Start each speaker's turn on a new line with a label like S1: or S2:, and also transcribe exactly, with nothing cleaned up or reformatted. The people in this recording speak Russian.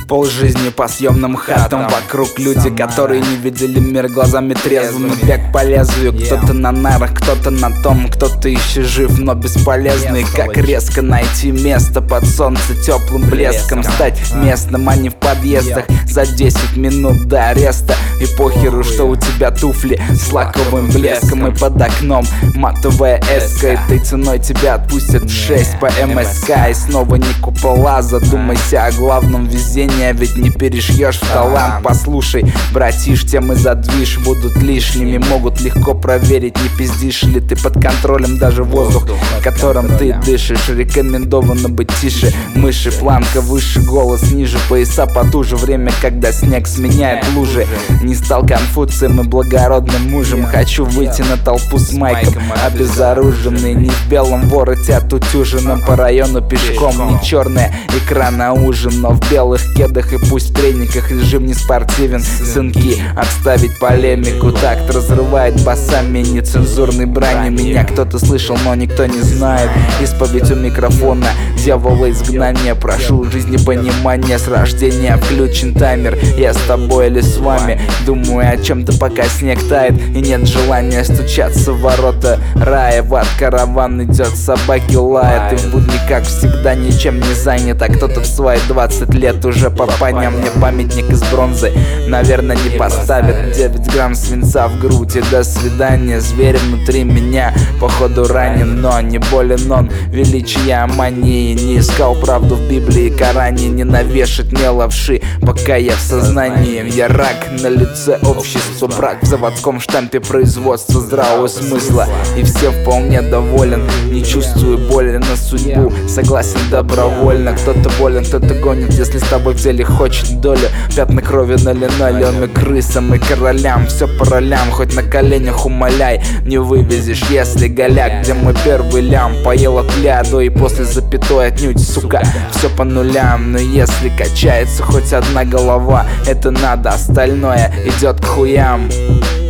S1: Пол жизни по съемным хатам, вокруг люди, которые не видели мир глазами трезвыми. Бег по лезвию, кто-то на нарах, кто-то на том, кто-то еще жив, но бесполезный. Как резко найти место под солнце теплым блеском, стать местным, а не в подъездах за десять минут до ареста. И похеру, что у тебя туфли с лаковым блеском, и под окном матовая эска. Этой ценой тебя отпустят в шесть по МСК. И снова не купола, задумайся о главном: везение ведь не перешьешь в талант. Послушай, братиш, темы за движ будут лишними, могут легко проверить, не пиздишь ли ты. Под контролем даже воздух, которым ты дышишь. Рекомендовано быть тише мыши, планка выше, голос ниже, пояса потуже. Время, когда снег сменяет лужи. Не стал Конфуцием и благородным мужем. Хочу выйти на толпу с майком, обезоруженный, не в белом вороте, отутюженном по району пешком. Не черная икра на ужин, но в белых кедах и пусть в трениках. Режим не спортивен, сынки, отставить полемику. Такт разрывает басами нецензурной брани. Меня кто-то слышал, но никто не знает. Исповедь у микрофона, дьявола изгнания. Прошу у жизни понимания, с рождения включен таймер. Я с тобой или с вами, думаю о чем-то, пока снег тает, и нет желания стучаться в ворота рая. В ад караван идет, собаки лают, и в будни, как всегда, ничем не занят. А кто-то в свои двадцать лет уже папаня мне памятник из бронзы, наверное, не поставит. Девять грамм свинца в грудь, и до свидания. Зверь внутри меня, походу ранен, но не болен он. Величия мании, не искал правду в Библии, Коране. Не навешать мне лапши, пока я в сознании. Я рак на лице общества, брак в заводском штампе производства здравого смысла. И всем вполне доволен, не чувствую боли на судьбу, согласен добровольно. Кто-то болен, кто-то гонит, если с тобой в деле хочет долю. Пятна крови на линолеуме крысам и королям. Все по ролям, хоть на коленях умоляй, не вывезешь, если голяк. Где мой первый лям, поел от ляду и после запятой отнюдь, сука, все по нулям. Но если качается хоть одна голова, это надо, остальное идет к хуям.